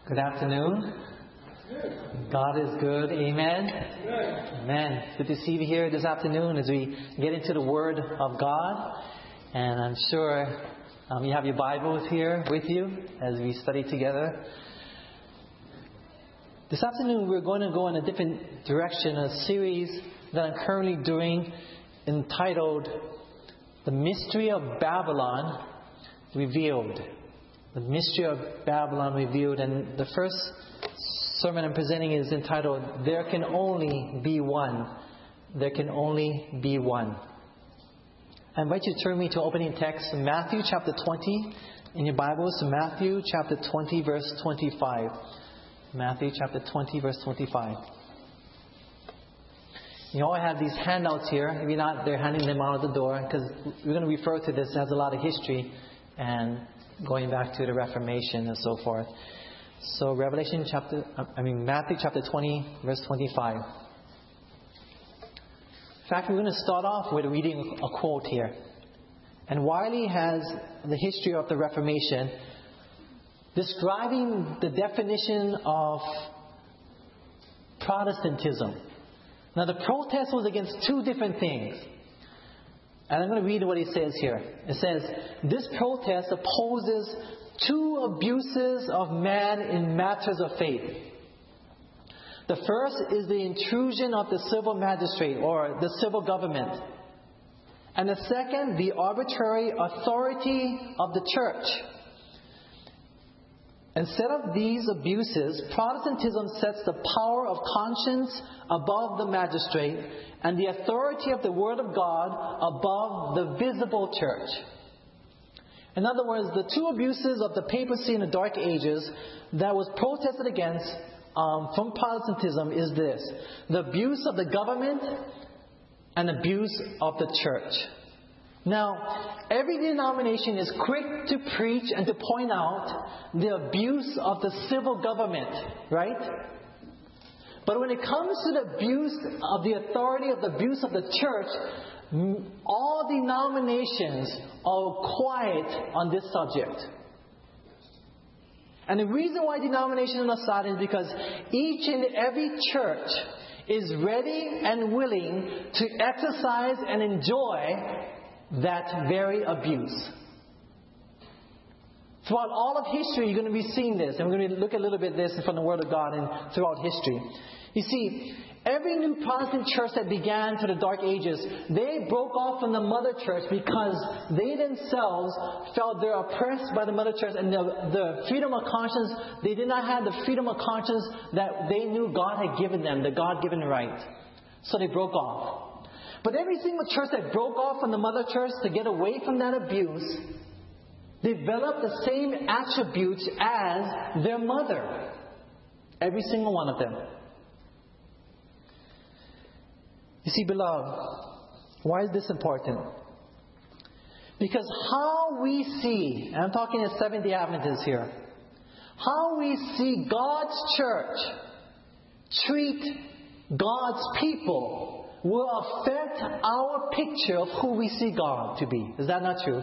Good afternoon. God is good. Amen. Amen. Good to see you here this afternoon as we get into the Word of God. And I'm sure you have your Bibles here with you as we study together. This afternoon we're going to go in a different direction, a series that I'm currently doing entitled The Mystery of Babylon Revealed. The Mystery of Babylon Revealed. And the first sermon I'm presenting is entitled, There Can Only Be One. There Can Only Be One. I invite you to turn me to opening text, Matthew chapter 20 in your Bibles. Matthew chapter 20 verse 25. Matthew chapter 20 verse 25. You all have these handouts here. If you're not, they're handing them out at the door because we're going to refer to this. It has a lot of history and going back to the Reformation and so forth. So Matthew chapter 20 verse 25. In fact, we're going to start off with reading a quote here. And Wiley has the history of the Reformation describing the definition of Protestantism. Now the protest was against two different things. And I'm going to read what he says here. It says, this protest opposes two abuses of man in matters of faith. The first is the intrusion of the civil magistrate or the civil government. And the second, the arbitrary authority of the church. Instead of these abuses, Protestantism sets the power of conscience above the magistrate and the authority of the Word of God above the visible church. In other words, the two abuses of the papacy in the Dark Ages that was protested against from Protestantism is this: the abuse of the government and abuse of the church. Now, every denomination is quick to preach and to point out the abuse of the civil government, right? But when it comes to the abuse of the authority of the abuse of the church, all denominations are quiet on this subject. And the reason why denominations are silent is because each and every church is ready and willing to exercise and enjoy that very abuse. Throughout all of history, you're going to be seeing this. And we're going to look a little bit at this from the Word of God and throughout history. You see, every new Protestant church that began to the Dark Ages, they broke off from the mother church because they themselves felt they're oppressed by the mother church, and the freedom of conscience, they did not have the freedom of conscience that they knew God had given them, the God-given right. So they broke off. But every single church that broke off from the mother church to get away from that abuse developed the same attributes as their mother. Every single one of them. You see, beloved, why is this important? Because how we see, and I'm talking as Seventh-day Adventists here, how we see God's church treat God's people will affect our picture of who we see God to be. Is that not true?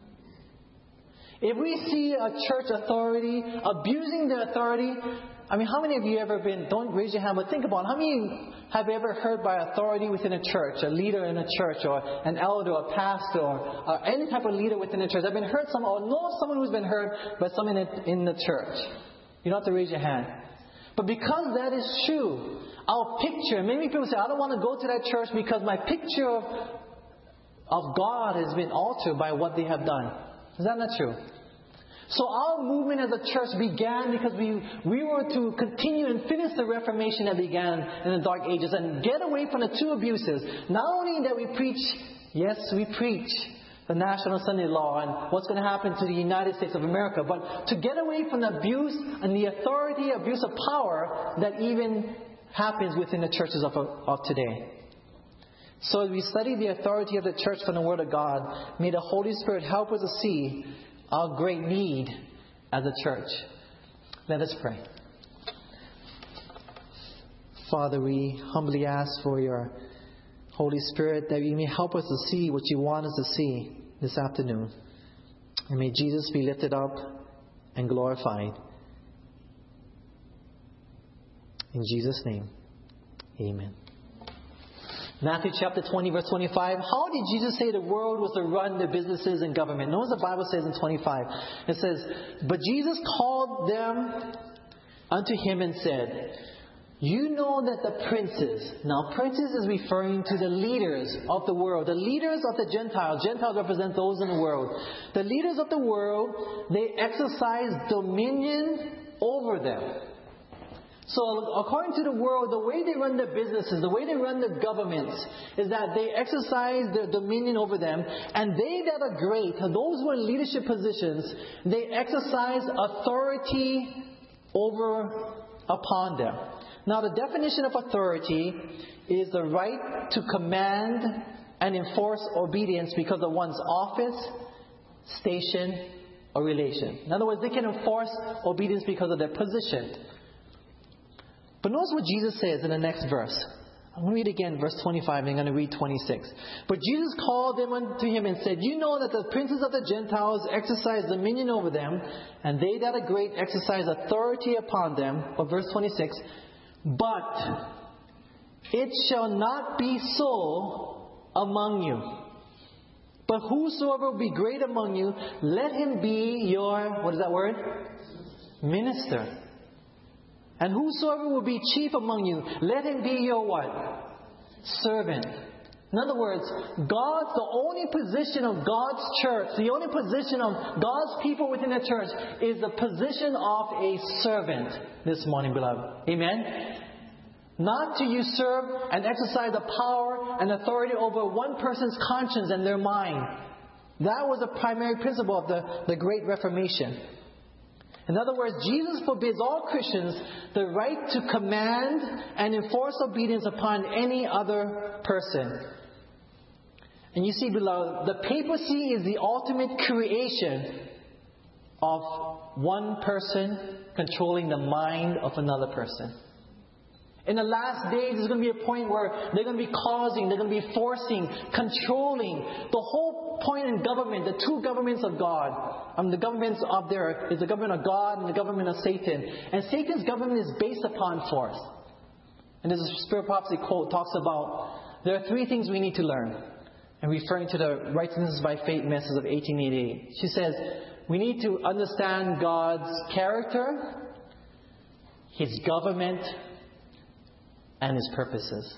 If we see a church authority abusing the authority, how many of you ever been, don't raise your hand, but think about it, how many have ever heard by authority within a church, a leader in a church, or an elder, or a pastor, or any type of leader within a church? I've been heard or know someone who's been heard by someone in the church. You don't have to raise your hand. But because that is true, our picture, many people say, I don't want to go to that church because my picture of God has been altered by what they have done. Is that not true? So our movement as a church began because we were to continue and finish the Reformation that began in the Dark Ages and get away from the two abuses. Not only that we preach the National Sunday Law and what's going to happen to the United States of America, but to get away from the abuse and the authority, abuse of power that even happens within the churches of today. So as we study the authority of the church from the Word of God, may the Holy Spirit help us to see our great need as a church. Let us pray. Father, we humbly ask for your Holy Spirit that you may help us to see what you want us to see this afternoon. And may Jesus be lifted up and glorified. In Jesus' name, amen. Matthew chapter 20, verse 25. How did Jesus say the world was to run their businesses and government? Notice the Bible says in 25. It says, "But Jesus called them unto him and said, You know that the princes," now princes is referring to the leaders of the world, the leaders of the Gentiles. Gentiles represent those in the world. The leaders of the world, they exercise dominion over them. So according to the world, the way they run their businesses, the way they run their governments, is that they exercise their dominion over them. And they that are great, those who are in leadership positions, they exercise authority upon them. Now the definition of authority is the right to command and enforce obedience because of one's office, station, or relation. In other words, they can enforce obedience because of their position. But notice what Jesus says in the next verse. I'm going to read again verse 25 and I'm going to read 26. "But Jesus called them unto him and said, You know that the princes of the Gentiles exercise dominion over them, and they that are great exercise authority upon them." Or verse 26. "But it shall not be so among you. But whosoever will be great among you, let him be your," what is that word? "Minister. And whosoever will be chief among you, let him be your" what? "Servant." In other words, the only position of God's church, the only position of God's people within the church is the position of a servant this morning, beloved. Amen? Not to usurp and exercise the power and authority over one person's conscience and their mind. That was the primary principle of the Great Reformation. In other words, Jesus forbids all Christians the right to command and enforce obedience upon any other person. And you see, beloved, the papacy is the ultimate creation of one person controlling the mind of another person. In the last days, there's going to be a point where they're going to be causing, they're going to be forcing, controlling. The whole point in government, the two governments of God. The governments up there is the government of God and the government of Satan. And Satan's government is based upon force. And as the Spirit Prophecy quote talks about, there are three things we need to learn. And referring to the Righteousness by Faith message of 1888. She says, we need to understand God's character, His government, and His purposes.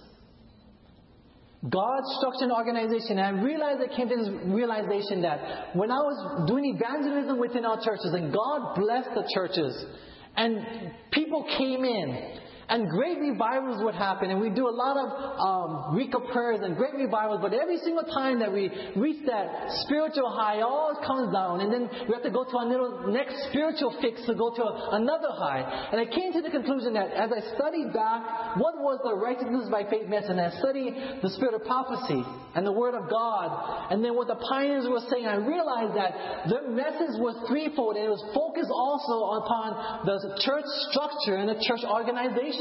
God's structure and organization. And I came to this realization that when I was doing evangelism within our churches, and God blessed the churches, and people came in, and great revivals would happen, and we do a lot of week of prayers and great revivals, but every single time that we reach that spiritual high, it always comes down, and then we have to go to our little next spiritual fix to go to another high. And I came to the conclusion that as I studied back what was the Righteousness by Faith message, and I studied the Spirit of Prophecy and the Word of God, and then what the pioneers were saying, I realized that their message was threefold, and it was focused also upon the church structure and the church organization.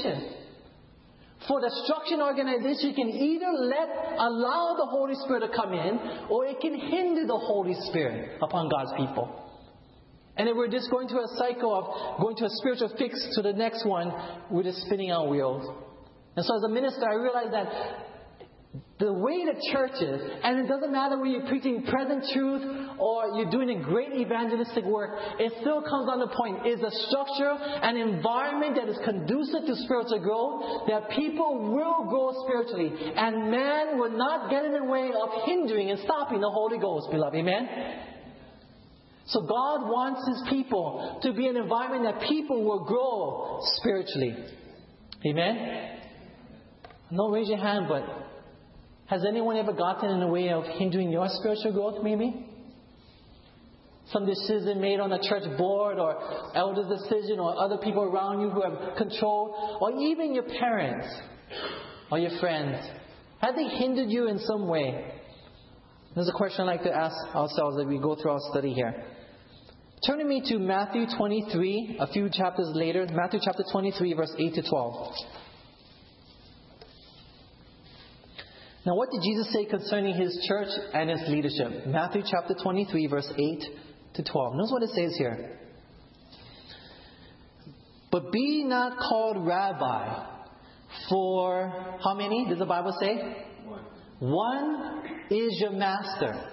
For the structure and organization, you can either allow the Holy Spirit to come in, or it can hinder the Holy Spirit upon God's people. And if we're just going through a cycle of going to a spiritual fix to the next one, we're just spinning our wheels. And so as a minister, I realized that the way the church is, and it doesn't matter whether you're preaching present truth or you're doing a great evangelistic work, it still comes on the point, is a structure, an environment that is conducive to spiritual growth, that people will grow spiritually, and man will not get in the way of hindering and stopping the Holy Ghost, beloved. Amen? So God wants His people to be an environment that people will grow spiritually. Amen? Don't raise your hand, but has anyone ever gotten in the way of hindering your spiritual growth, maybe? Some decision made on a church board, or elder's decision, or other people around you who have control, or even your parents or your friends. Have they hindered you in some way? There's a question I'd like to ask ourselves as we go through our study here. Turn with me to Matthew 23, a few chapters later. Matthew chapter 23, verse 8 to 12. Now, what did Jesus say concerning His church and His leadership? Matthew chapter 23, verse 8 to 12. Notice what it says here. But be not called Rabbi, for how many does the Bible say? One is your master,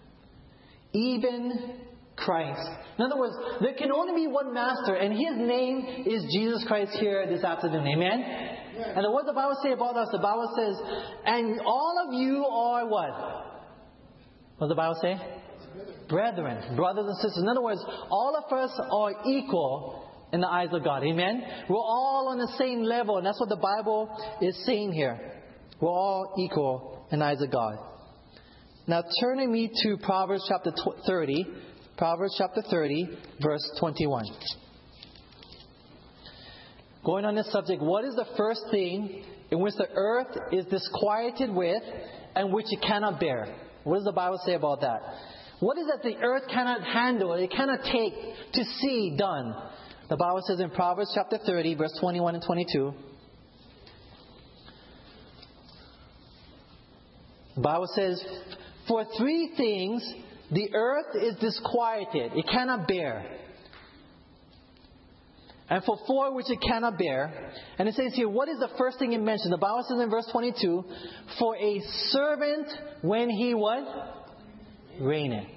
even Christ. In other words, there can only be one master, and His name is Jesus Christ here this afternoon. Amen? And what does the Bible say about us? The Bible says, and all of you are what? What does the Bible say? Brethren, brothers and sisters. In other words, all of us are equal in the eyes of God. Amen? We're all on the same level, and that's what the Bible is saying here. We're all equal in the eyes of God. Now turning me to Proverbs chapter 30. Proverbs chapter 30, verse 21. Going on this subject, what is the first thing in which the earth is disquieted with and which it cannot bear? What does the Bible say about that? What is that the earth cannot handle, it cannot take to see done? The Bible says in Proverbs chapter 30, verse 21 and 22. The Bible says, for three things the earth is disquieted, it cannot bear. And for four which it cannot bear. And it says here, what is the first thing it mentions? The Bible says in verse 22, for a servant when he what? Reigneth.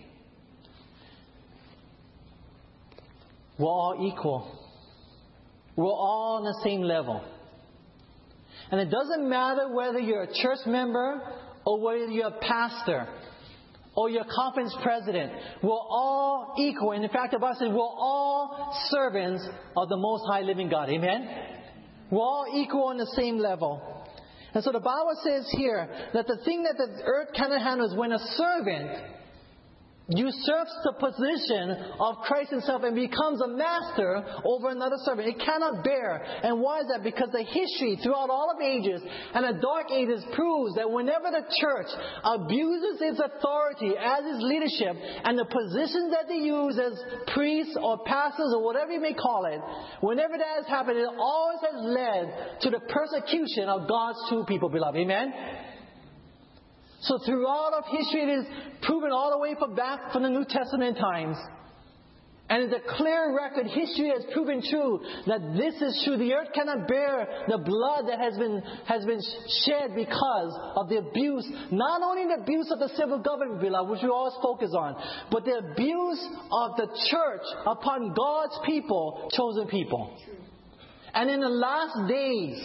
We're all equal. We're all on the same level. And it doesn't matter whether you're a church member or whether you're a pastor or you're a conference president. We're all equal. And in fact, the Bible says we're all servants of the Most High Living God. Amen? We're all equal on the same level. And so the Bible says here that the thing that the earth cannot handle is when a servant usurps the position of Christ Himself and becomes a master over another servant. It cannot bear. And why is that? Because the history throughout all of ages and the dark ages proves that whenever the church abuses its authority as its leadership and the positions that they use as priests or pastors or whatever you may call it, whenever that has happened, it always has led to the persecution of God's true people, beloved. Amen? So throughout of history, it is proven all the way back from the New Testament times. And it's a clear record. History has proven true that this is true. The earth cannot bear the blood that has been shed because of the abuse. Not only the abuse of the civil government, beloved, which we always focus on, but the abuse of the church upon God's people, chosen people. And in the last days,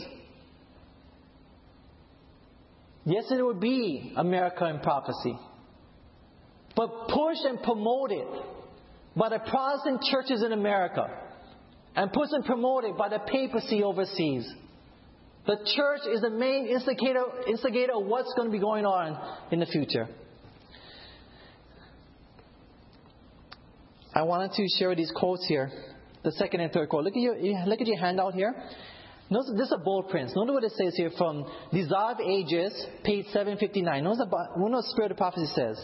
yes, it would be America in prophecy. But pushed and promoted by the Protestant churches in America. And pushed and promoted by the papacy overseas. The church is the main instigator of what's going to be going on in the future. I wanted to share these quotes here. The second and third quote. Look at your handout here. Notice, this is a bold print. Notice what it says here from Desire of Ages, page 759. Notice what the Spirit of Prophecy says.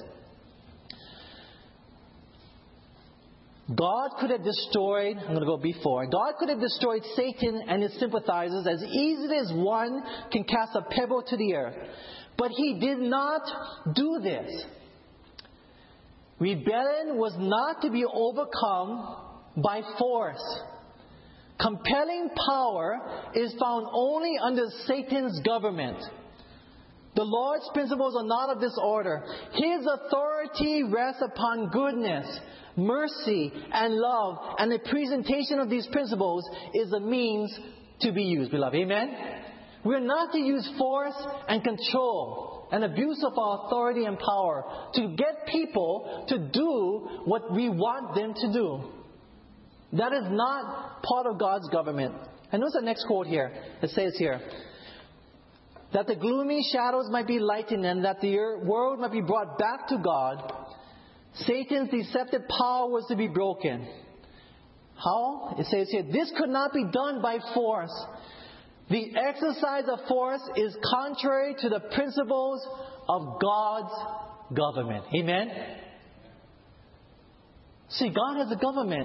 God could have destroyed, I'm going to go before, God could have destroyed Satan and his sympathizers as easily as one can cast a pebble to the earth. But He did not do this. Rebellion was not to be overcome by force. Compelling power is found only under Satan's government. The Lord's principles are not of this order. His authority rests upon goodness, mercy, and love, and the presentation of these principles is a means to be used, beloved. Amen? We're not to use force and control and abuse of our authority and power to get people to do what we want them to do. That is not part of God's government. And notice the next quote here. It says here, that the gloomy shadows might be lightened and that the world might be brought back to God. Satan's deceptive power was to be broken. How? It says here, this could not be done by force. The exercise of force is contrary to the principles of God's government. Amen? See, God has a government.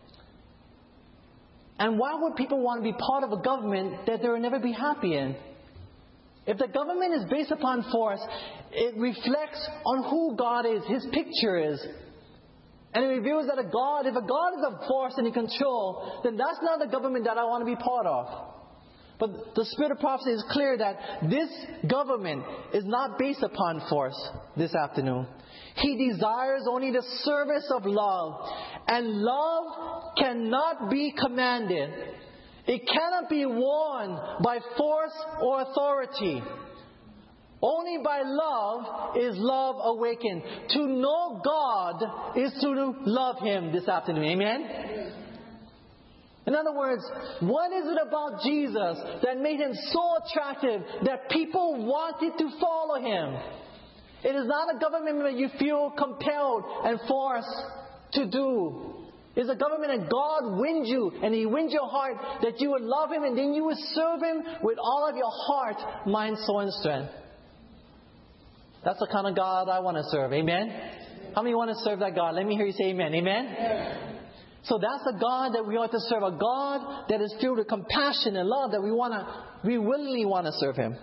And why would people want to be part of a government that they will never be happy in? If the government is based upon force, it reflects on who God is, His picture is. And it reveals that if a God is a force and in control, then that's not the government that I want to be part of. But the spirit of prophecy is clear that this government is not based upon force this afternoon. He desires only the service of love. And love cannot be commanded. It cannot be won by force or authority. Only by love is love awakened. To know God is to love Him this afternoon. Amen? In other words, what is it about Jesus that made Him so attractive that people wanted to follow Him? It is not a government that you feel compelled and forced to do. It's a government that God wins you and He wins your heart, that you would love Him and then you would serve Him with all of your heart, mind, soul, and strength. That's the kind of God I want to serve. Amen? How many want to serve that God? Let me hear you say amen. Amen? So that's the God that we ought to serve. A God that is filled with compassion and love, that we willingly want to serve Him.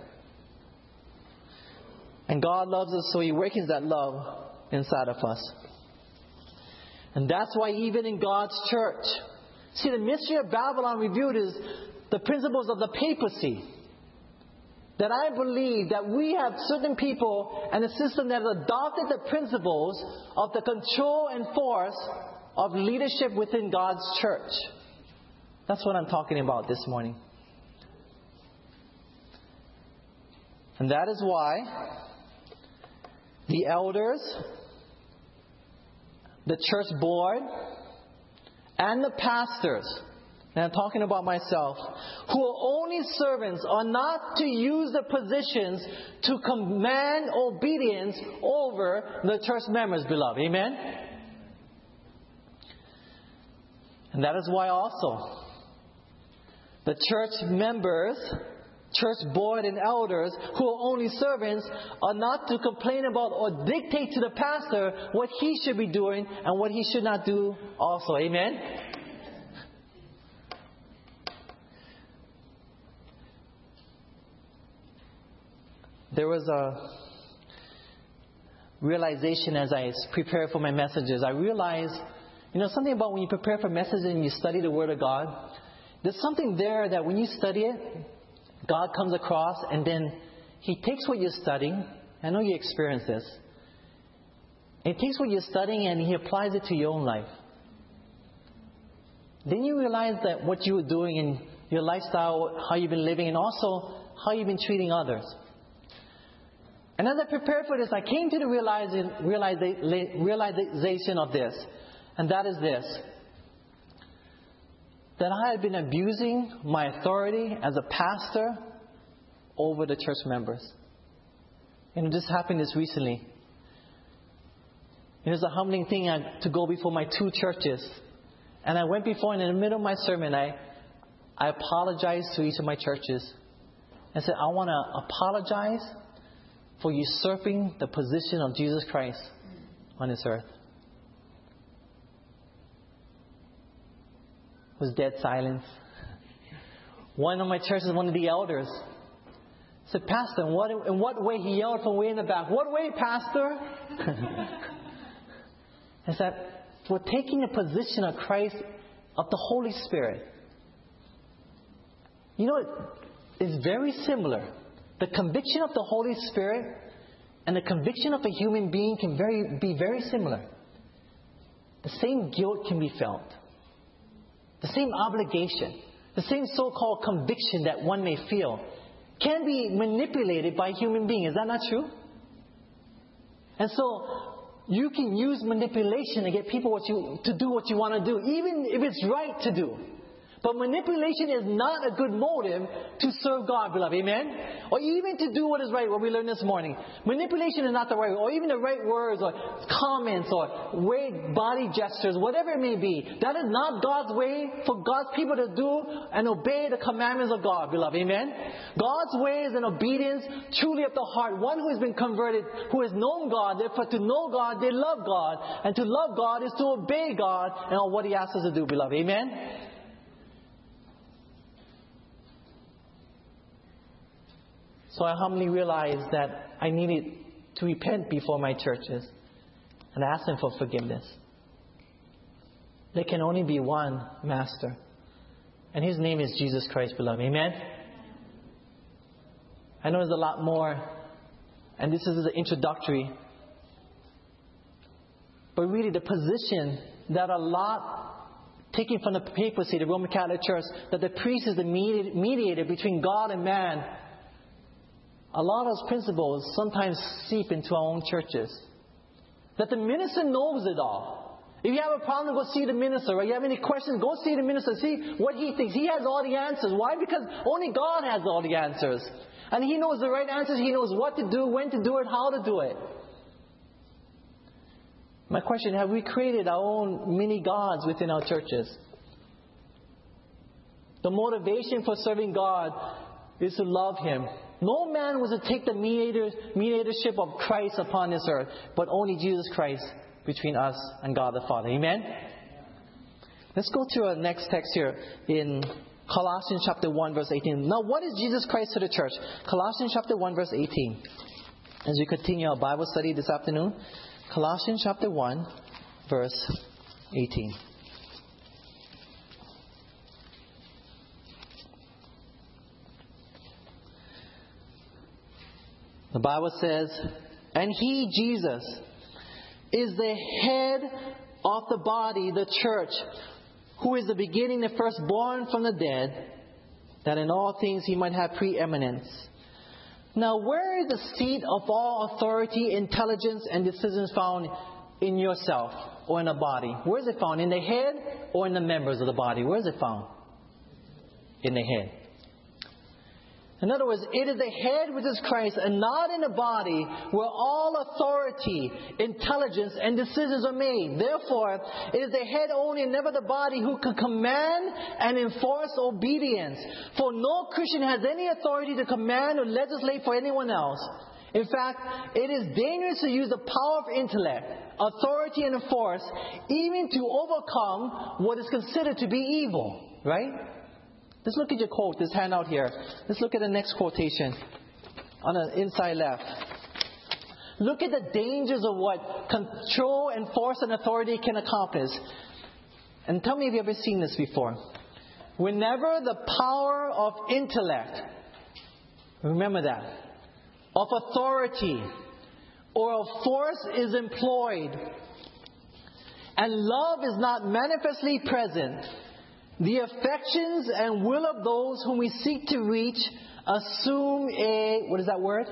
And God loves us, so He awakens that love inside of us. And that's why even in God's church, see, the mystery of Babylon revealed is the principles of the papacy. That I believe that we have certain people and a system that has adopted the principles of the control and force of leadership within God's church. That's what I'm talking about this morning. And that is why the elders, the church board, and the pastors, and I'm talking about myself, who are only servants, are not to use the positions to command obedience over the church members, beloved. Amen? And that is why also the church members, church board and elders who are only servants are not to complain about or dictate to the pastor what he should be doing and what he should not do also. Amen? There was a realization as I prepared for my messages. I realized, something about when you prepare for messages and you study the Word of God, there's something there that when you study it, God comes across and then He takes what you're studying. I know you experience this. He takes what you're studying and He applies it to your own life. Then you realize that what you were doing in your lifestyle, how you've been living, and also how you've been treating others. And as I prepared for this, I came to the realization of this. And that is this. That I had been abusing my authority as a pastor over the church members. And this happened this recently. It was a humbling thing to go before my two churches. And I went before, and in the middle of my sermon, I apologized to each of my churches. I said, I want to apologize for usurping the position of Jesus Christ on this earth. It was dead silence. One of my churches, one of the elders, said, Pastor, in what way? He yelled from way in the back. What way, Pastor? I said, for taking the position of Christ, of the Holy Spirit. It's very similar. The conviction of the Holy Spirit and the conviction of a human being can be very similar. The same guilt can be felt. The same obligation, the same so-called conviction that one may feel can be manipulated by a human being. Is that not true? And so you can use manipulation to get people to do what you want to do, even if it's right to do. But manipulation is not a good motive to serve God, beloved. Amen? Or even to do what is right, what we learned this morning. Manipulation is not the right way, or even the right words or comments or weird body gestures, whatever it may be. That is not God's way for God's people to do and obey the commandments of God, beloved. Amen? God's way is an obedience truly of the heart. One who has been converted, who has known God. Therefore, to know God, they love God. And to love God is to obey God and all what He asks us to do, beloved. Amen? So I humbly realized that I needed to repent before my churches and ask them for forgiveness. There can only be one Master. And His name is Jesus Christ, beloved. Amen? I know there's a lot more. And this is the introductory. But really the position that a lot taken from the papacy, the Roman Catholic Church, that the priest is the mediator between God and man. A lot of those principles sometimes seep into our own churches. That the minister knows it all. If you have a problem, go see the minister. Or you have any questions, go see the minister. See what he thinks. He has all the answers. Why? Because only God has all the answers. And He knows the right answers. He knows what to do, when to do it, how to do it. My question, have we created our own mini gods within our churches? The motivation for serving God is to love Him. No man was to take the mediatorship of Christ upon this earth, but only Jesus Christ between us and God the Father. Amen? Let's go to our next text here in Colossians chapter 1 verse 18. Now what is Jesus Christ to the church? Colossians chapter 1 verse 18. As we continue our Bible study this afternoon, Colossians chapter 1 verse 18. The Bible says, and He, Jesus, is the head of the body, the church, who is the beginning, the firstborn from the dead, that in all things He might have preeminence. Now, where is the seat of all authority, intelligence, and decisions found in yourself or in a body? Where is it found? In the head or in the members of the body? Where is it found? In the head. In other words, it is the head which is Christ and not in the body where all authority, intelligence, and decisions are made. Therefore, it is the head only and never the body who can command and enforce obedience. For no Christian has any authority to command or legislate for anyone else. In fact, it is dangerous to use the power of intellect, authority, and force even to overcome what is considered to be evil. Right? Let's look at your quote, this handout here. Let's look at the next quotation on the inside left. Look at the dangers of what control and force and authority can accomplish. And tell me if you've ever seen this before. Whenever the power of intellect, remember that, of authority or of force is employed, and love is not manifestly present, the affections and will of those whom we seek to reach assume a, what is that word?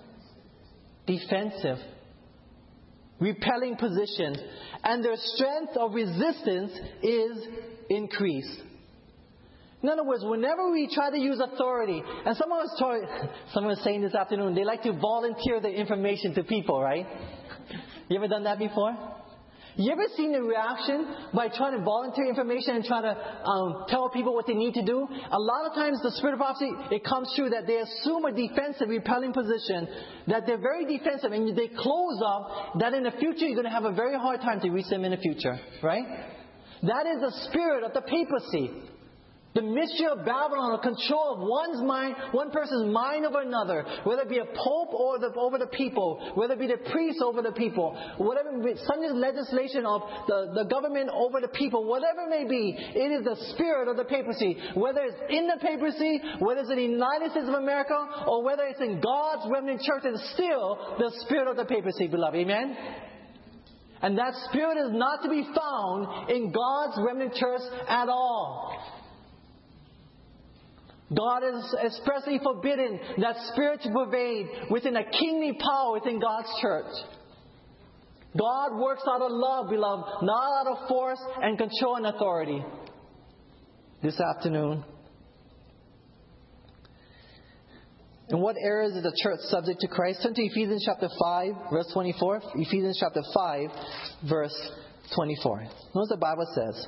Defensive, repelling position. And their strength of resistance is increased. In other words, whenever we try to use authority, and someone was saying this afternoon, they like to volunteer the information to people, right? You ever done that before? You ever seen the reaction by trying to volunteer information and trying to tell people what they need to do? A lot of times the spirit of prophecy, it comes true that they assume a defensive, repelling position, that they're very defensive, and they close up that in the future you're going to have a very hard time to reach them in the future. Right? That is the spirit of the papacy. The mystery of Babylon, the control of one's mind, one person's mind over another, whether it be a pope or over the people, whether it be the priest over the people, whatever Sunday legislation of the government over the people, whatever it may be, it is the spirit of the papacy. Whether it's in the papacy, whether it's in the United States of America, or whether it's in God's remnant church, it's still the spirit of the papacy, beloved. Amen? And that spirit is not to be found in God's remnant church at all. God has expressly forbidden that spirit to pervade within a kingly power within God's church. God works out of love, beloved, not out of force and control and authority. This afternoon, in what areas is the church subject to Christ? Turn to Ephesians chapter 5, verse 24. Ephesians chapter 5, verse 24. Notice the Bible says,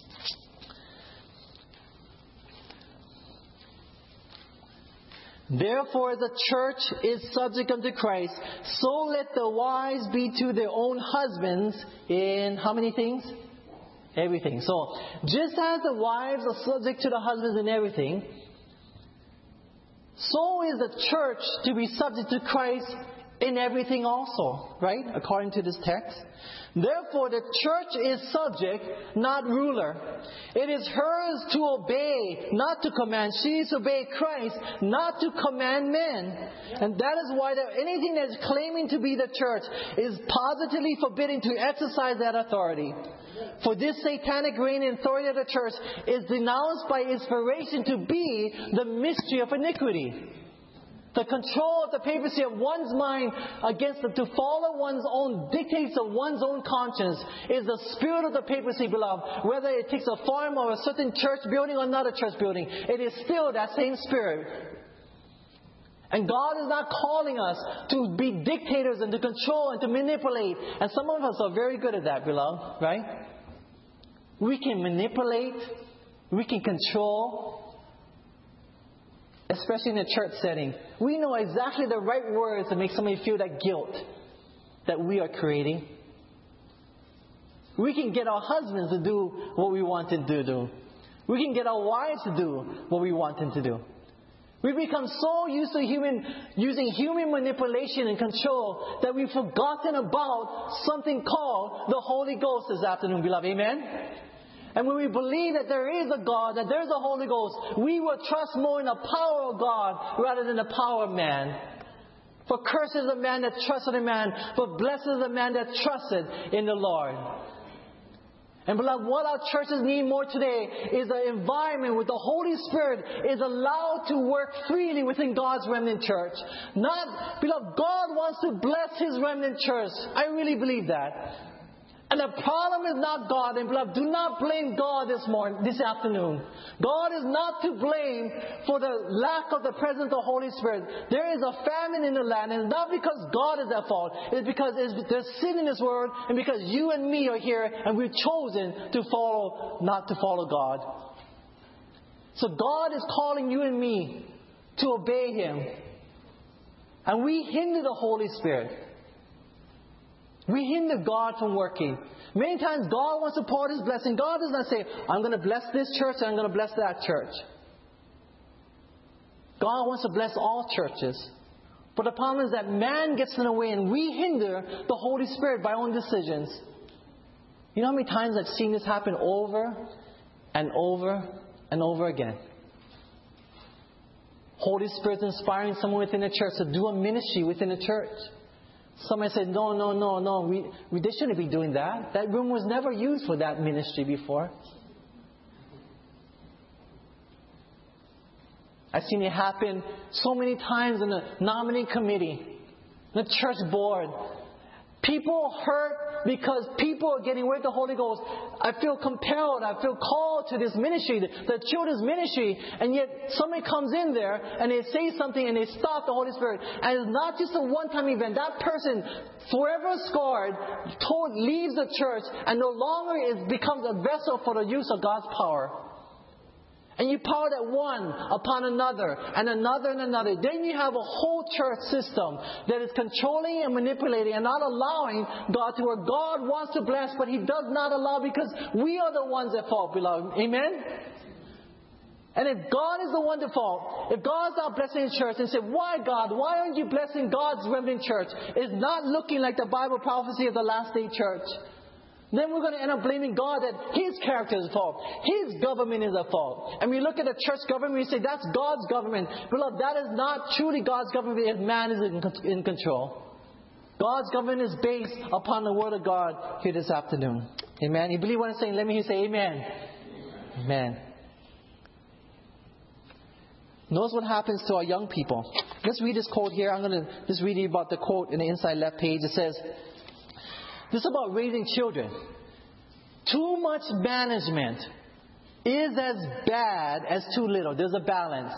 therefore the church is subject unto Christ, so let the wives be to their own husbands in how many things? Everything. So, just as the wives are subject to the husbands in everything, so is the church to be subject to Christ in everything also, right? According to this text. Therefore, the church is subject, not ruler. It is hers to obey, not to command. She is to obey Christ, not to command men. And that is why anything that is claiming to be the church is positively forbidden to exercise that authority. For this satanic reign and authority of the church is denounced by inspiration to be the mystery of iniquity. The control of the papacy of one's mind to follow one's own dictates of one's own conscience is the spirit of the papacy, beloved. Whether it takes a form or a certain church building or not a church building, it is still that same spirit. And God is not calling us to be dictators and to control and to manipulate. And some of us are very good at that, beloved, right? We can manipulate, we can control. Especially in a church setting. We know exactly the right words to make somebody feel that guilt that we are creating. We can get our husbands to do what we want them to do. We can get our wives to do what we want them to do. We become so used to using human manipulation and control that we've forgotten about something called the Holy Ghost this afternoon, beloved. Amen? And when we believe that there is a God, that there is a Holy Ghost, we will trust more in the power of God rather than the power of man. For cursed is the man that trusteth in man, but blessed is the man that trusteth in the Lord. And beloved, what our churches need more today is an environment where the Holy Spirit is allowed to work freely within God's remnant church. Beloved, God wants to bless His remnant church. I really believe that. And the problem is not God. And beloved, do not blame God this afternoon. God is not to blame for the lack of the presence of the Holy Spirit. There is a famine in the land, and it's not because God is at fault. It's because there's sin in this world, and because you and me are here, and we've chosen not to follow God. So God is calling you and me to obey Him. And we hinder the Holy Spirit. We hinder God from working. Many times God wants to pour His blessing. God does not say, I'm going to bless this church and I'm going to bless that church. God wants to bless all churches. But the problem is that man gets in the way and we hinder the Holy Spirit by our own decisions. You know how many times I've seen this happen over and over and over again? Holy Spirit inspiring someone within the church to do a ministry within the church. Somebody said, no, they shouldn't be doing that. That room was never used for that ministry before. I've seen it happen so many times in the nominating committee, the church board. People hurt because people are getting rid of the Holy Ghost. I feel compelled, I feel called to this ministry, the children's ministry, and yet somebody comes in there and they say something and they stop the Holy Spirit. And it's not just a one-time event. That person, forever scarred, leaves the church and no longer becomes a vessel for the use of God's power. And you power that one upon another and another and another. Then you have a whole church system that is controlling and manipulating and not allowing God to work. God wants to bless, but He does not allow because we are the ones at fault, beloved. Amen? And if God is the one to fault, if God's not blessing His church and say, why God? Why aren't you blessing God's remnant church? It's not looking like the Bible prophecy of the last day church. Then we're going to end up blaming God that His character is at fault. His government is at fault. And we look at the church government and we say, that's God's government. Beloved, that is not truly God's government if man is in control. God's government is based upon the Word of God here this afternoon. Amen. You believe what I'm saying? Let me hear you say amen. Amen. Notice what happens to our young people. Let's read this quote here. I'm going to just read you about the quote in the inside left page. It says, this is about raising children. Too much management is as bad as too little. There's a balance.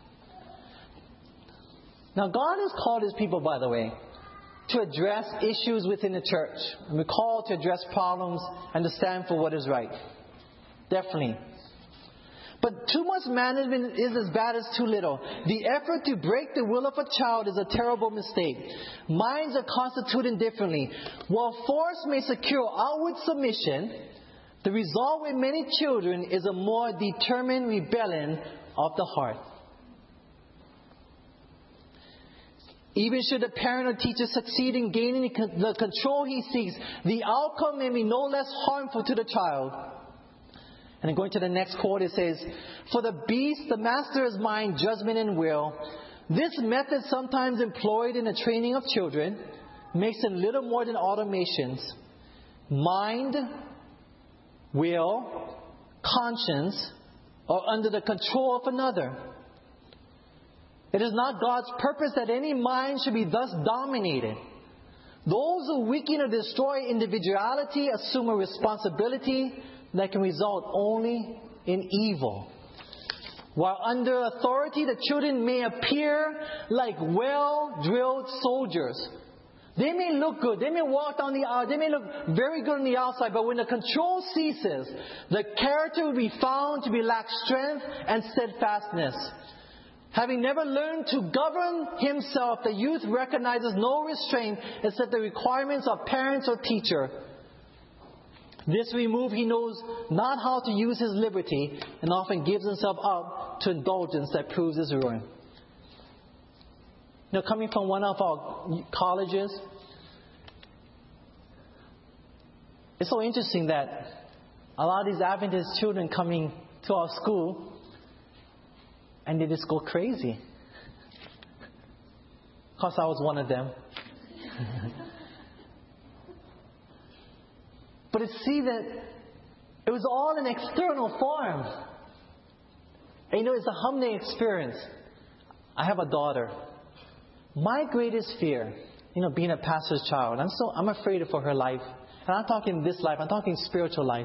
Now, God has called His people, by the way, to address issues within the church. And we're called to address problems and to stand for what is right. Definitely. But too much management is as bad as too little. The effort to break the will of a child is a terrible mistake. Minds are constituted differently. While force may secure outward submission, the result with many children is a more determined rebellion of the heart. Even should the parent or teacher succeed in gaining the control he seeks, the outcome may be no less harmful to the child. And then going to the next quote, it says, "For the beast, the master is mind, judgment, and will. This method, sometimes employed in the training of children, makes them little more than automations. Mind, will, conscience are under the control of another. It is not God's purpose that any mind should be thus dominated. Those who weaken or destroy individuality assume a responsibility that can result only in evil. While under authority, the children may appear like well-drilled soldiers. They may look good. They may walk down the aisle. They may look very good on the outside. But when the control ceases, the character will be found to be lack strength and steadfastness. Having never learned to govern himself, the youth recognizes no restraint except the requirements of parents or teacher. This removed, he knows not how to use his liberty and often gives himself up to indulgence that proves his ruin." You know, coming from one of our colleges, it's so interesting that a lot of these Adventist children coming to our school and they just go crazy. Of course, I was one of them. But see that it was all an external form. And you know, it's a humbling experience. I have a daughter. My greatest fear, you know, being a pastor's child, I'm afraid for her life. And I'm talking this life, I'm talking spiritual life.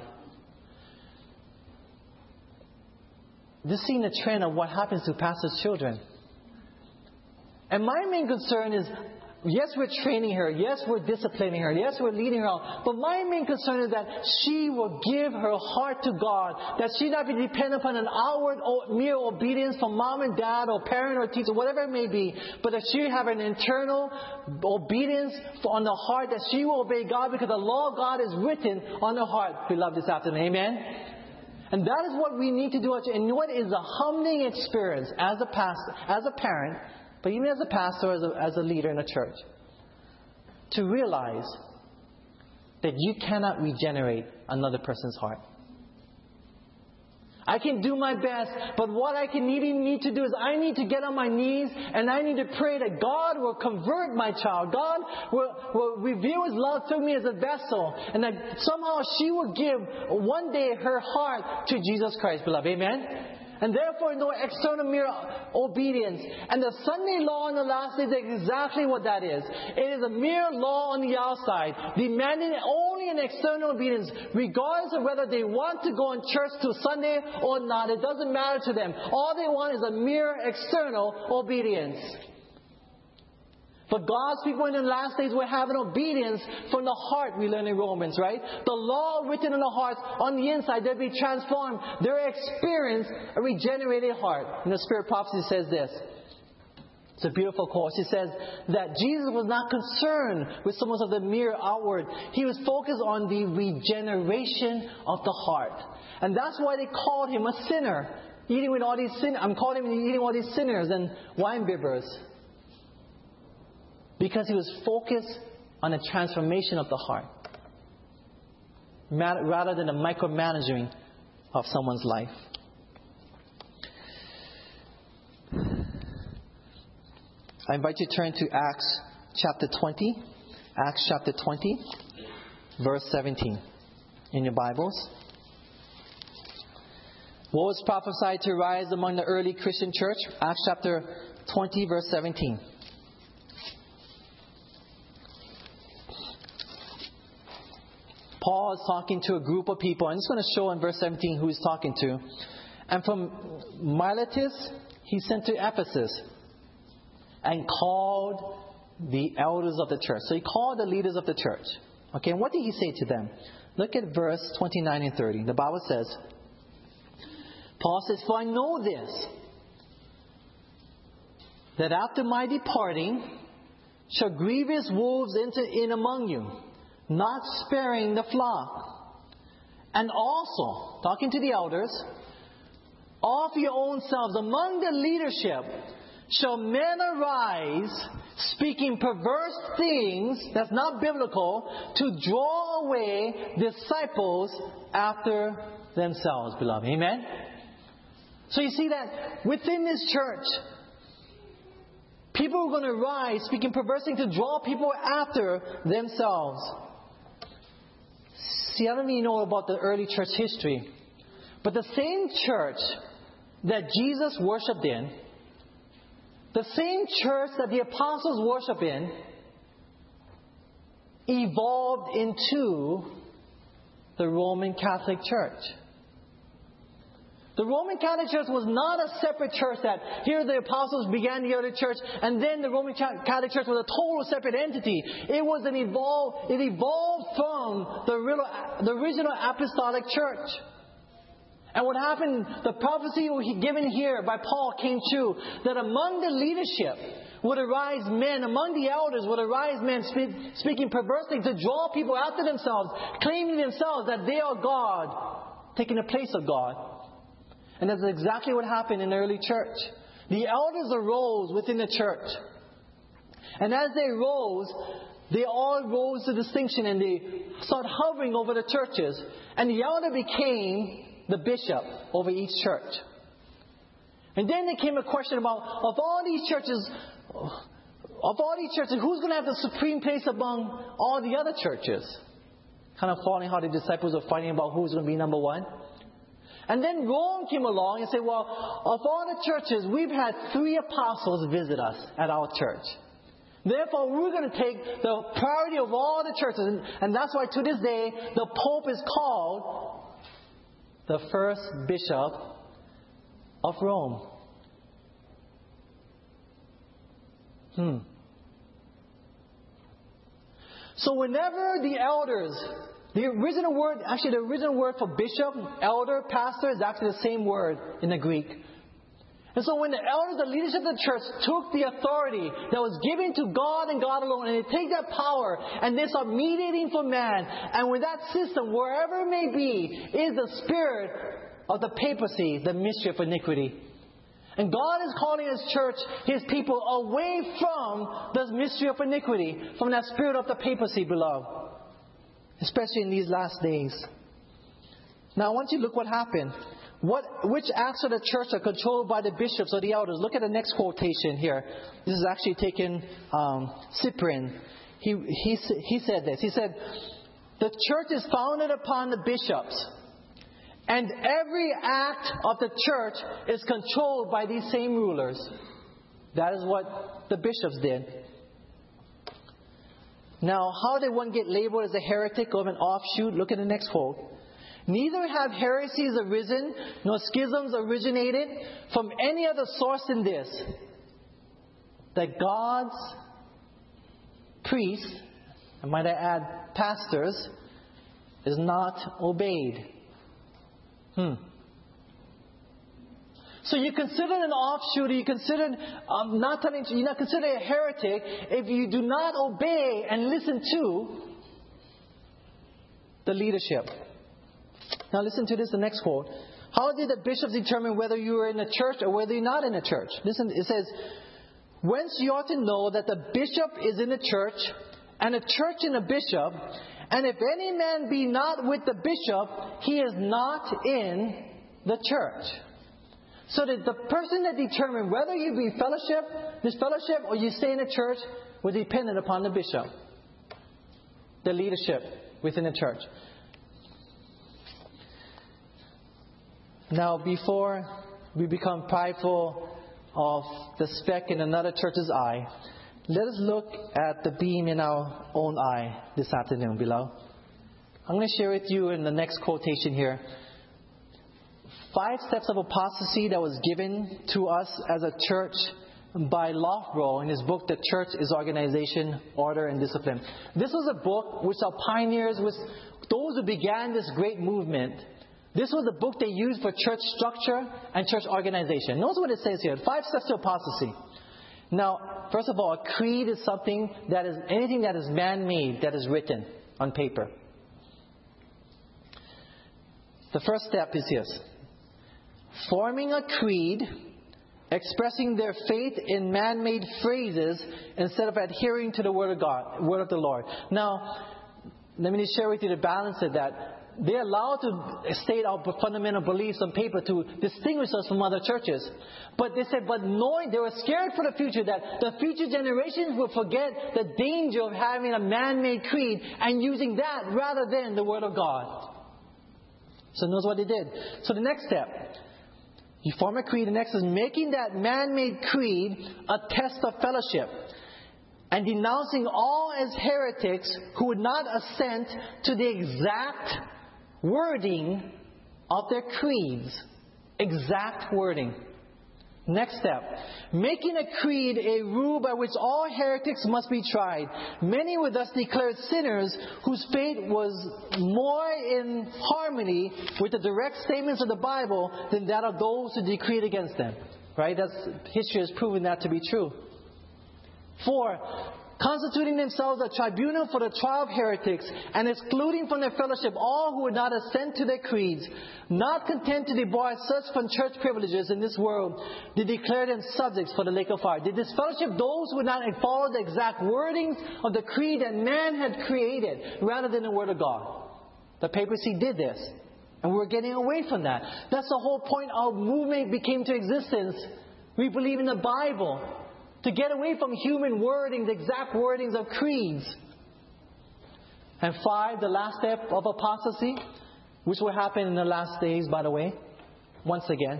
Just seeing the trend of what happens to pastors' children. And my main concern is, yes, we're training her. Yes, we're disciplining her. Yes, we're leading her on. But my main concern is that she will give her heart to God. That she not be dependent upon an outward mere obedience from mom and dad or parent or teacher, whatever it may be. But that she have an internal obedience on the heart. That she will obey God because the law of God is written on her heart. Beloved, this afternoon. Amen? And that is what we need to do. And what is a humbling experience as a pastor, as a parent, but even as a pastor, as a leader in a church, to realize that you cannot regenerate another person's heart. I can do my best, but what I need to do is I need to get on my knees and I need to pray that God will convert my child. God will reveal His love to me as a vessel, and that somehow she will give one day her heart to Jesus Christ, beloved. Amen? And therefore, no external mere obedience. And the Sunday law in the last days is exactly what that is. It is a mere law on the outside, demanding only an external obedience, regardless of whether they want to go in church to Sunday or not. It doesn't matter to them. All they want is a mere external obedience. But God's people in the last days will have an obedience from the heart, we learn in Romans, right? The law written in the heart, on the inside, they'll be transformed. They'll experience a regenerated heart. And the Spirit Prophecy says this. It's a beautiful quote. She says that Jesus was not concerned with so much of the mere outward. He was focused on the regeneration of the heart. And that's why they called Him a sinner. Eating with all these sinners. I'm calling Him eating all these sinners and wine bibbers. Because He was focused on the transformation of the heart, rather than the micromanaging of someone's life. I invite you to turn to Acts chapter 20. Acts chapter 20, verse 17 in your Bibles. What was prophesied to rise among the early Christian church? Acts chapter 20, verse 17. Paul is talking to a group of people. I'm just going to show in verse 17 who he's talking to. And from Miletus, he sent to Ephesus and called the elders of the church. So he called the leaders of the church. Okay, and what did he say to them? Look at verse 29 and 30. The Bible says, Paul says, "For I know this, that after my departing shall grievous wolves enter in among you, not sparing the flock. And also," talking to the elders, "offer your own selves among the leadership shall men arise, speaking perverse things, that's not biblical, to draw away disciples after themselves, beloved. Amen? So you see that within this church, people are going to rise, speaking perverse things to draw people after themselves. See, I don't even know about the early church history, but the same church that Jesus worshipped in, the same church that the apostles worship in, evolved into the Roman Catholic Church. The Roman Catholic Church was not a separate church that here the apostles began the other church and then the Roman Catholic Church was a total separate entity. It evolved from the original apostolic church. And what happened, the prophecy given here by Paul came true, that among the leadership would arise men, among the elders would arise men speaking perversely to draw people after themselves, claiming themselves that they are God, taking the place of God. And that's exactly what happened in the early church. The elders arose within the church. And as they rose, they all rose to distinction and they started hovering over the churches. And the elder became the bishop over each church. And then there came a question about, of all these churches, who's going to have the supreme place among all the other churches? Kind of following how the disciples were fighting about who's going to be number one. And then Rome came along and said, well, of all the churches, we've had 3 apostles visit us at our church. Therefore, we're going to take the priority of all the churches. And that's why to this day, the Pope is called the first bishop of Rome. So whenever the elders, the original word for bishop, elder, pastor is actually the same word in the Greek. And so when the elders, the leadership of the church took the authority that was given to God and God alone, and they take that power and they start mediating for man, and with that system, wherever it may be, is the spirit of the papacy, the mystery of iniquity. And God is calling His church, His people, away from the mystery of iniquity, from that spirit of the papacy, beloved. Especially in these last days. Now I want you to look what happened. Which acts of the church are controlled by the bishops or the elders? Look at the next quotation here. This is actually taken Cyprian. He said this. He said, the church is founded upon the bishops. And every act of the church is controlled by these same rulers. That is what the bishops did. Now, how did one get labeled as a heretic or an offshoot? Look at the next quote. Neither have heresies arisen, nor schisms originated from any other source than this, that God's priests, and might I add, pastors, is not obeyed. So you consider an offshoot, you consider you're not considered a heretic if you do not obey and listen to the leadership. Now listen to this, the next quote. How did the bishops determine whether you were in a church or whether you're not in a church? Listen, it says, whence you ought to know that the bishop is in a church, and a church in a bishop, and if any man be not with the bishop, he is not in the church. So that the person that determined whether you be disfellowship, or you stay in a church was dependent upon the bishop, the leadership within the church. Now, before we become prideful of the speck in another church's eye, let us look at the beam in our own eye this afternoon, beloved. I'm going to share with you in the next quotation here 5 steps of apostasy that was given to us as a church by Loughborough in his book, The Church is Organization, Order, and Discipline. This was a book which our pioneers, those who began this great movement, this was the book they used for church structure and church organization. Notice what it says here, 5 steps to apostasy. Now, first of all, a creed is something that is anything that is man-made, that is written on paper. The first step is this. Forming a creed expressing their faith in man-made phrases instead of adhering to the Word of God, Word of the Lord. Now, let me just share with you the balance of that. They're allowed to state our fundamental beliefs on paper to distinguish us from other churches. But they said, but knowing they were scared for the future, that the future generations will forget the danger of having a man-made creed and using that rather than the Word of God. So notice what they did. So the next step, you form a creed. The next is making that man-made creed a test of fellowship and denouncing all as heretics who would not assent to the exact wording of their creeds. Exact wording. Next step. Making a creed a rule by which all heretics must be tried. Many were thus declared sinners whose fate was more in harmony with the direct statements of the Bible than that of those who decreed against them. Right? History has proven that to be true. 4. Constituting themselves a tribunal for the trial of heretics and excluding from their fellowship all who would not assent to their creeds. Not content to debar such from church privileges in this world, they declare them subjects for the lake of fire. They disfellowship those who would not follow the exact wordings of the creed that man had created rather than the Word of God. The papacy did this. And we're getting away from that. That's the whole point our movement became to existence. We believe in the Bible. To get away from human wordings, exact wordings of creeds. And 5, the last step of apostasy, which will happen in the last days, by the way, once again.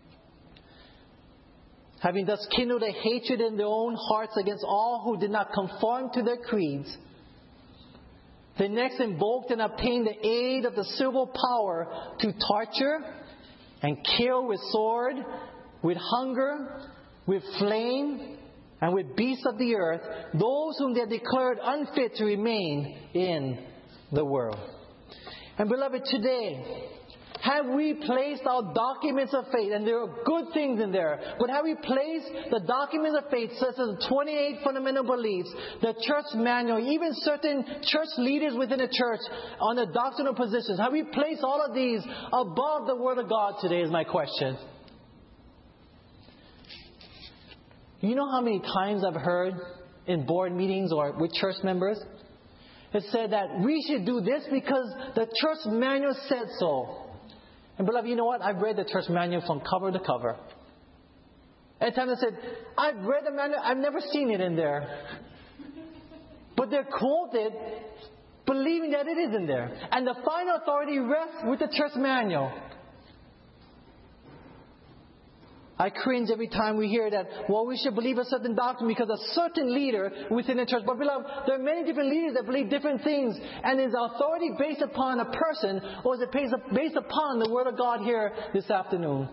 Having thus kindled a hatred in their own hearts against all who did not conform to their creeds, they next invoked and obtained the aid of the civil power to torture and kill with sword, with hunger, with flame, and with beasts of the earth, those whom they had declared unfit to remain in the world. And beloved, today, have we placed our documents of faith, and there are good things in there, but have we placed the documents of faith, such as the 28 fundamental beliefs, the church manual, even certain church leaders within the church on the doctrinal positions, have we placed all of these above the Word of God today is my question. You know how many times I've heard in board meetings or with church members, it said that we should do this because the church manual said so. And beloved, you know what? I've read the church manual from cover to cover. At times I said, I've read the manual, I've never seen it in there. But they're quoted believing that it is in there. And the final authority rests with the church manual. I cringe every time we hear that, well, we should believe a certain doctrine because a certain leader within the church. But beloved, there are many different leaders that believe different things. And is authority based upon a person, or is it based upon the Word of God here this afternoon?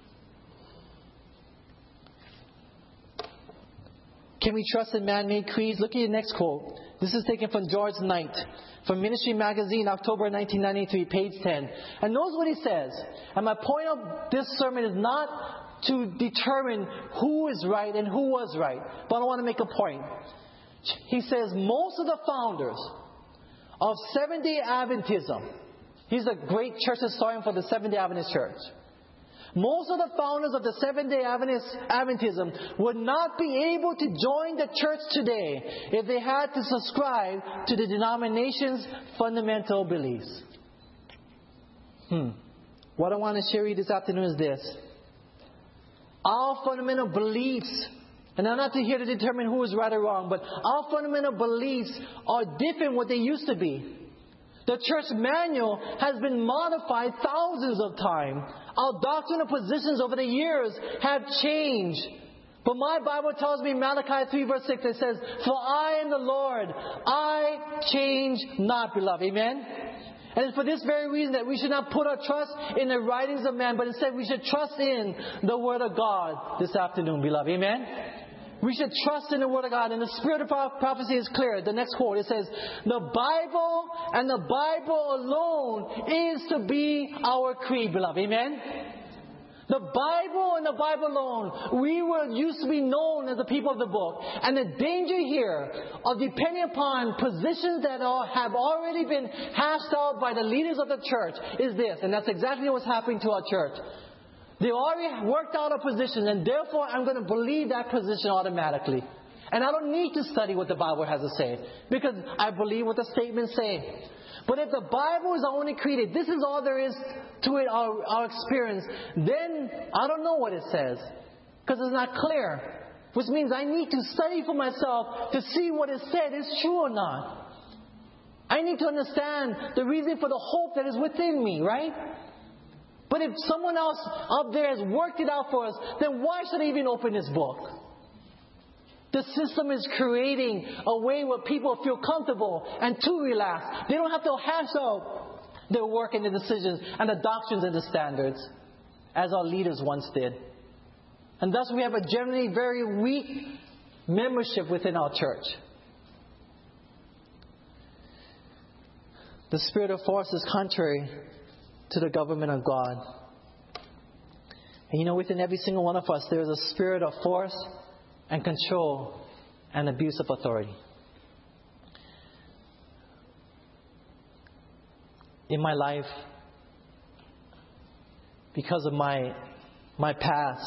Can we trust in man-made creeds? Look at your next quote. This is taken from George Knight, from Ministry Magazine, October 1993, page 10. And notice what he says. And my point of this sermon is not to determine who is right and who was right, but I want to make a point. He says most of the founders of Seventh-day Adventism, he's a great church historian for the Seventh-day Adventist Church. Most of the founders of the Seventh-day Adventism would not be able to join the church today if they had to subscribe to the denomination's fundamental beliefs. What I want to share with you this afternoon is this. Our fundamental beliefs, and I'm not here to determine who is right or wrong, but our fundamental beliefs are different from what they used to be. The church manual has been modified thousands of times. Our doctrinal positions over the years have changed. But my Bible tells me, Malachi 3 verse 6, it says, "For I am the Lord, I change not," beloved. Amen? And it's for this very reason that we should not put our trust in the writings of man, but instead we should trust in the Word of God this afternoon, beloved. Amen? We should trust in the Word of God. And the spirit of prophecy is clear. The next quote, it says, "The Bible and the Bible alone is to be our creed," beloved. Amen? The Bible and the Bible alone. We used to be known as the people of the book. And the danger here of depending upon positions that have already been hashed out by the leaders of the church is this. And that's exactly what's happening to our church. They already worked out a position, and therefore I'm going to believe that position automatically. And I don't need to study what the Bible has to say, because I believe what the statements say. But if the Bible is only created, this is all there is to it, our experience, then I don't know what it says, because it's not clear. Which means I need to study for myself to see what is said is true or not. I need to understand the reason for the hope that is within me, right? But if someone else up there has worked it out for us, then why should I even open this book? The system is creating a way where people feel comfortable and too relaxed. They don't have to hash out their work and the decisions and the doctrines and the standards as our leaders once did. And thus we have a generally very weak membership within our church. The spirit of force is contrary to the government of God. And within every single one of us, there is a spirit of force and control and abuse of authority. In my life, because of my past,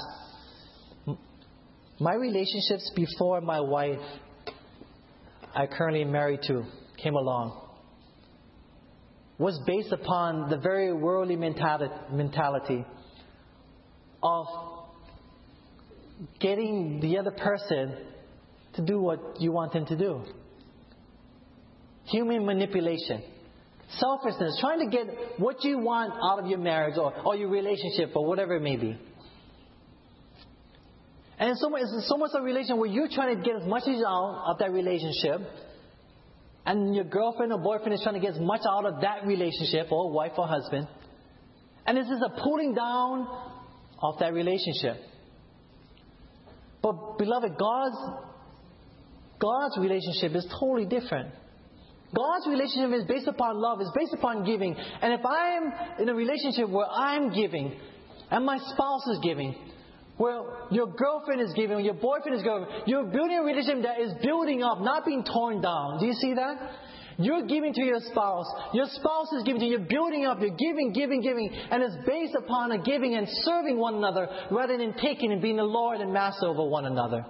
my relationships before my wife I currently am married to came along was based upon the very worldly mentality of getting the other person to do what you want them to do. Human manipulation. Selfishness. Trying to get what you want out of your marriage or your relationship or whatever it may be. And it's so much a relation where you're trying to get as much as out of that relationship, and your girlfriend or boyfriend is trying to get as much out of that relationship, or wife or husband. And this is a pulling down of that relationship. But beloved, God's relationship is totally different. God's relationship is based upon love, is based upon giving. And if I'm in a relationship where I'm giving and my spouse is giving, where your girlfriend is giving, your boyfriend is giving, you're building a relationship that is building up, not being torn down. Do you see that? You're giving to your spouse is giving to you, you're building up, you're giving, and it's based upon a giving and serving one another rather than taking and being the Lord and master over one another.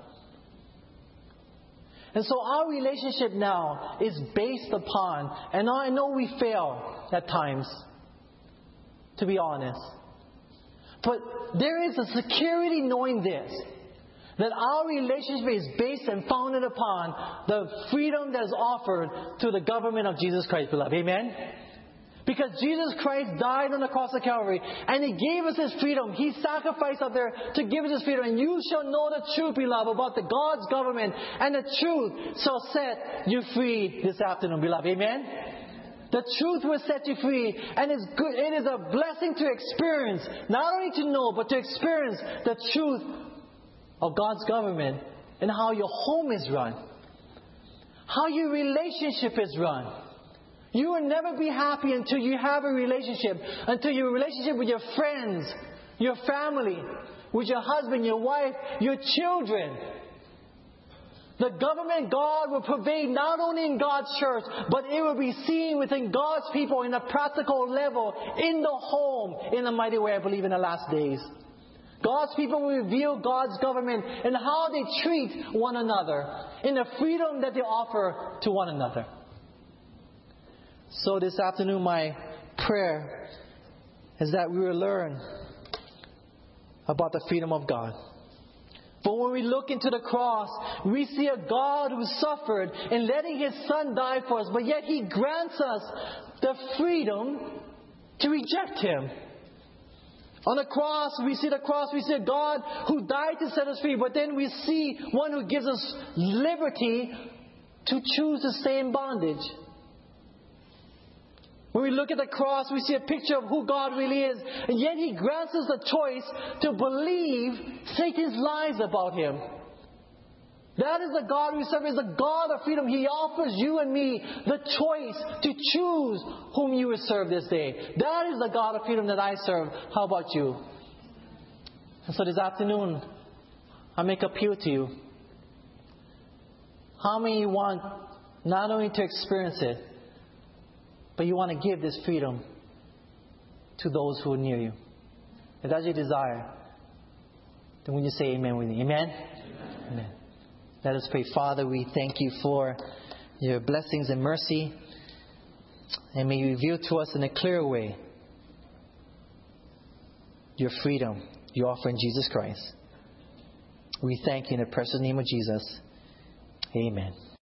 And so our relationship now is based upon, and I know we fail at times, to be honest. But there is a security knowing this, that our relationship is based and founded upon the freedom that is offered to the government of Jesus Christ, beloved. Amen? Because Jesus Christ died on the cross of Calvary, and He gave us His freedom. He sacrificed up there to give us His freedom. And you shall know the truth, beloved, about the God's government, and the truth shall set you free this afternoon, beloved. Amen? The truth will set you free, and it's good. It is a blessing to experience, not only to know, but to experience the truth of God's government and how your home is run, how your relationship is run. You will never be happy until you have a relationship, until your relationship with your friends, your family, with your husband, your wife, your children. The government God will pervade not only in God's church, but it will be seen within God's people in a practical level, in the home, in a mighty way, I believe, in the last days. God's people will reveal God's government and how they treat one another, in the freedom that they offer to one another. So this afternoon, my prayer is that we will learn about the freedom of God. For when we look into the cross, we see a God who suffered in letting His Son die for us, but yet He grants us the freedom to reject Him. On the cross, we see a God who died to set us free, but then we see one who gives us liberty to choose to stay in bondage. When we look at the cross, we see a picture of who God really is. And yet He grants us the choice to believe Satan's lies about Him. That is the God we serve, is the God of freedom. He offers you and me the choice to choose whom you will serve this day. That is the God of freedom that I serve. How about you? And so this afternoon, I make appeal to you. How many you want not only to experience it, but you want to give this freedom to those who are near you? If that's your desire, Then when you say amen with me, amen? Amen. Let us pray. Father, we thank you for your blessings and mercy. And may you reveal to us in a clear way your freedom you offer in Jesus Christ. We thank you in the precious name of Jesus. Amen.